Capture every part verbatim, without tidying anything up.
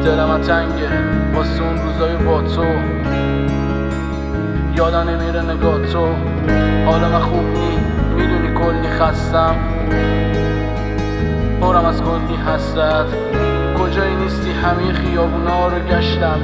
دلم تنگه واسه اون روزای با تو، یادم نمیره نگاه تو. حالا من خوب نی، میدونی کلی خستم، پرم از کلی حسرت. کجایی نیستی؟ همه خیابونا رو گشتم،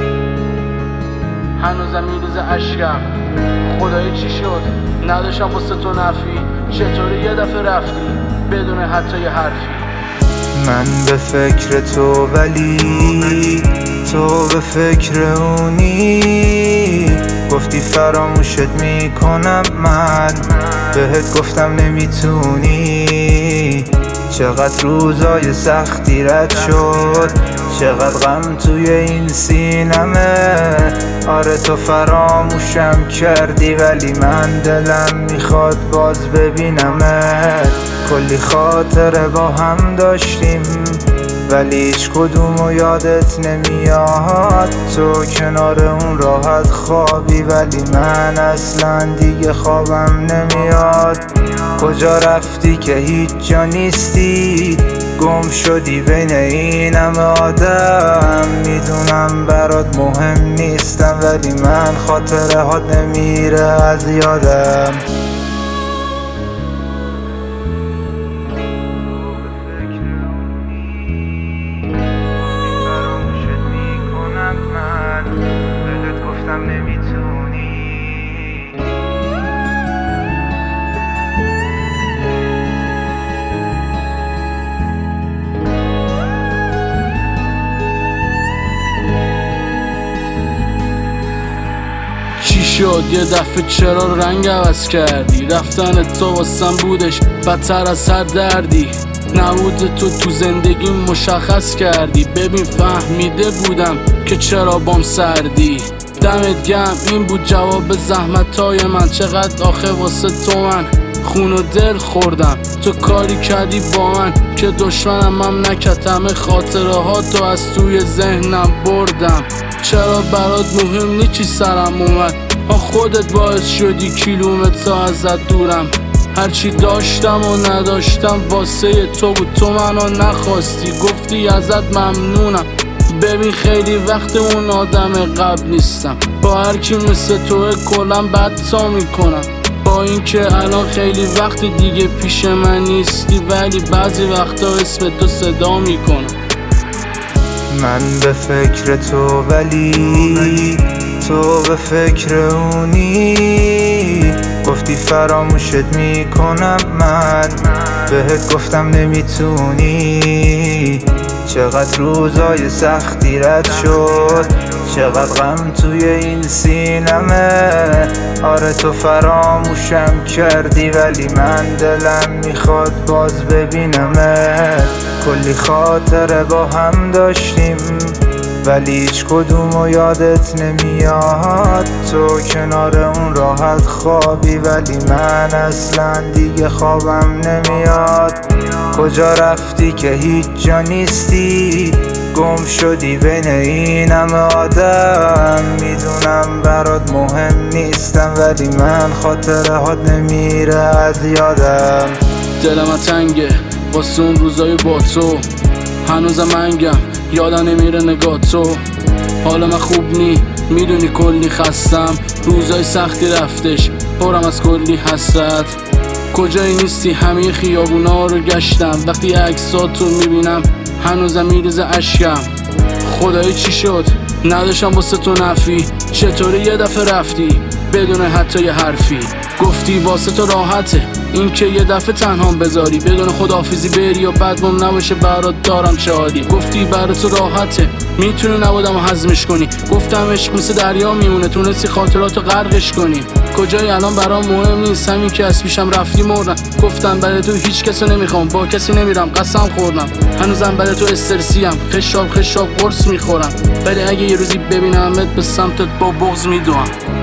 هنوزم میریزه اشکم. خدایی چی شد؟ نداشتم واسه تو نفی، چطوری یه دفعه رفتی بدون حتی یه حرفی؟ من به فکر تو ولی تو به فکر اونی. گفتی فراموشت میکنم، من بهت گفتم نمیتونی. چقدر روزای سختی رد شد، چقدر غم توی این سینمه. آره تو فراموشم کردی ولی من دلم میخواد باز ببینمت. کلی خاطره با هم داشتیم ولی هیچ کدومو یادت نمیاد. تو کنار اون راحت خوابی ولی من اصلا دیگه خوابم نمیاد. کجا رفتی که هیچ جا نیستی؟ گم شدی بین این همه آدم. میدونم برات مهم نیستم ولی من خاطره ها نمیره از یادم. بهت گفتم نمیتونی. چی شد یه دفعه چرا رنگ عوض کردی؟ رفتن تو واسم بودش بدتر از هر دردی. نبود تو تو زندگی مشخص کردی. ببین فهمیده بودم که چرا بام سردی. دمت گرم این بود جواب زحمتای من. چقدر آخه واسه تو من خون و دل خوردم. تو کاری کردی با من که دشمنم هم نکرد. همه خاطره ها تو از توی ذهنم بردم. چرا برات مهم نی چی سرم اومد؟ ها خودت باعث شدی کیلومتر ازت دورم. هرچی داشتم و نداشتم واسه تو بود. تو منو نخواستی، گفتی ازت ممنونم. ببین خیلی وقت اون آدم قبل نیستم. با هر کی مثل توه کلا بد تا میکنم. با اینکه الان خیلی وقت دیگه پیش من نیستی ولی بعضی وقتا اسم تو صدا میکنم. من به فکر تو ولی تو به فکر اونی. گفتی فراموشت میکنم، من بهت گفتم نمیتونی. چقدر روزای سختی رد شد، چقدر غم توی این سینمه. آره تو فراموشم کردی ولی من دلم میخواد باز ببینمت. کلی خاطره با هم داشتیم ولی هیچ کدومو یادت نمیاد. تو کنار اون راحت خوابی ولی من اصلا دیگه خوابم نمیاد. کجا رفتی که هیچ جا نیستی؟ گم شدی بین این همه آدم. میدونم برات مهم نیستم ولی من خاطره ها نمیره از یادم. دلم تنگه واسه اون روزای با تو، هنوزم منگم یادم نمیره نگاه تو. حالا من خوب نی، میدونی کلی خستم. روزای سختی رفتش، پرم از کلی حسرت. کجایی نیستی؟ همه خیابونا رو گشتم. وقتی عکساتو میبینم هنوزم میریزه اشکم. خدایی چی شد؟ نداشتم واسه تو نفی، چطوری یه دفعه رفتی بدون حتی یه حرفی؟ گفتی واسه تو راحته این که یه دفعه تنها بذاری، بدون خداحافظی بری و بعدم نباشه برات دارم چه حالی. گفتی برات تو راحته میتونی نبودم و هضمش کنی. گفتم عشق مثل دریا میمونه، تونستی خاطراتو غرقش کنی. کجایی الان برام مهم نیست، همین که از پیشم رفتی مردم. گفتم برای تو هیچ کسو نمیخوام، با کسی نمیرم، قسم خوردم. هنوزم برای تو استرسیم، خشاب خشاب قرص میخورم. ولی اگه یه روزی ببینمت به سمتت با بغض میدوام.